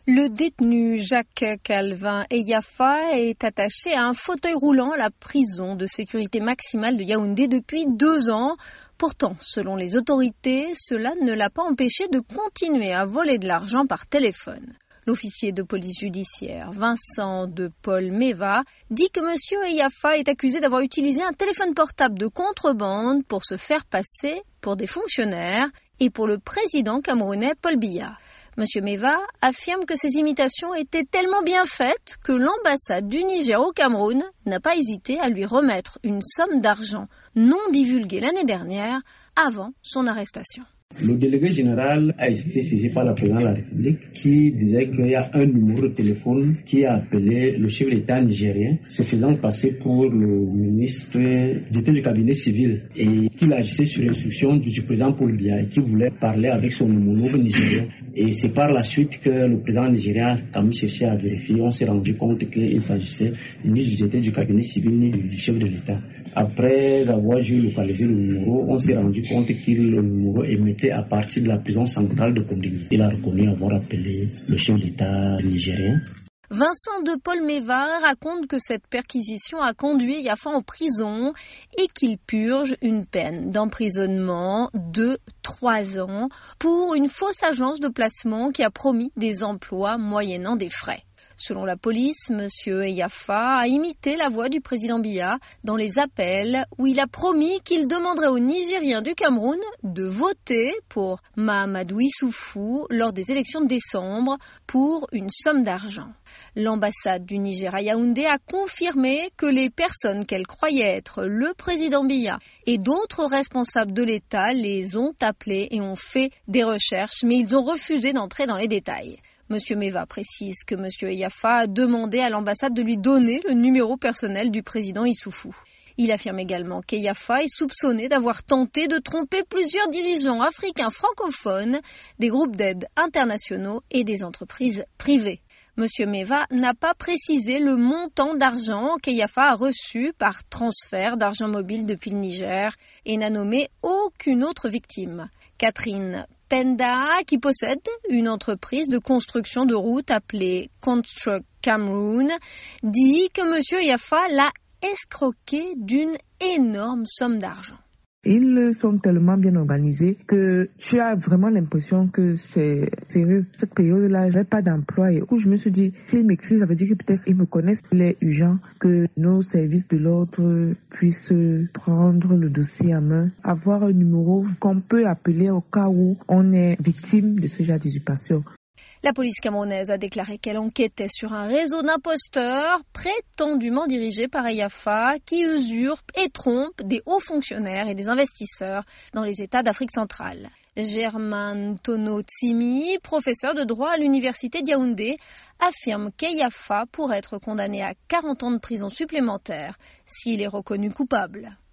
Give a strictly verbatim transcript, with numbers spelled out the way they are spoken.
Le détenu Jacques Calvin Eyafa est attaché à un fauteuil roulant à la prison de sécurité maximale de Yaoundé depuis deux ans. Pourtant, selon les autorités, cela ne l'a pas empêché de continuer à voler de l'argent par téléphone. L'officier de police judiciaire Vincent de Paul Meva dit que M. Eyafa est accusé d'avoir utilisé un téléphone portable de contrebande pour se faire passer pour des fonctionnaires et pour le président camerounais Paul Biya. M. Meva affirme que ces imitations étaient tellement bien faites que l'ambassade du Niger au Cameroun n'a pas hésité à lui remettre une somme d'argent non divulguée l'année dernière avant son arrestation. Le délégué général a été saisi par la présidente de la République qui disait qu'il y a un numéro de téléphone qui a appelé le chef de l'État nigérien, se faisant passer pour le ministre du cabinet civil et qu'il agissait sur l'instruction du président Paul Biya et qui voulait parler avec son homologue nigérien. Et c'est par la suite que le président nigérien a quand même cherché à vérifier. On s'est rendu compte qu'il s'agissait ni du cabinet civil ni du chef de l'État. Après avoir géolocalisé le numéro, on s'est rendu compte que le numéro émettait à partir de la prison centrale de Kondé. Il a reconnu avoir appelé le chef d'État nigérien. Vincent de Paul Meva raconte que cette perquisition a conduit Eyafa en prison et qu'il purge une peine d'emprisonnement de trois ans pour une fausse agence de placement qui a promis des emplois moyennant des frais. Selon la police, M. Eyafa a imité la voix du président Biya dans les appels où il a promis qu'il demanderait aux Nigériens du Cameroun de voter pour Mahamadou Issoufou lors des élections de décembre pour une somme d'argent. L'ambassade du Niger à Yaoundé a confirmé que les personnes qu'elle croyait être le président Biya et d'autres responsables de l'État les ont appelés et ont fait des recherches, mais ils ont refusé d'entrer dans les détails. M. Meva précise que M. Eyafa a demandé à l'ambassade de lui donner le numéro personnel du président Issoufou. Il affirme également qu'Eyafa est soupçonné d'avoir tenté de tromper plusieurs dirigeants africains francophones, des groupes d'aide internationaux et des entreprises privées. M. Meva n'a pas précisé le montant d'argent qu'Eyafa a reçu par transfert d'argent mobile depuis le Niger et n'a nommé aucune autre victime. Catherine Penda, qui possède une entreprise de construction de routes appelée Construct Cameroon, dit que M. Eyafa l'a escroqué d'une énorme somme d'argent. Ils sont tellement bien organisés que tu as vraiment l'impression que c'est sérieux. Cette période-là, je n'avais pas d'emploi et où je me suis dit, s'ils m'écrivent, ça veut dire que peut-être ils me connaissent. Il est urgent que nos services de l'ordre puissent prendre le dossier en main, avoir un numéro qu'on peut appeler au cas où on est victime de ce genre d'usurpation. La police camerounaise a déclaré qu'elle enquêtait sur un réseau d'imposteurs prétendument dirigé par Eyafa qui usurpe et trompe des hauts fonctionnaires et des investisseurs dans les États d'Afrique centrale. Germain Tono Tsimi, professeur de droit à l'université de Yaoundé, affirme qu'Eyafa pourrait être condamné à quarante ans de prison supplémentaire s'il est reconnu coupable.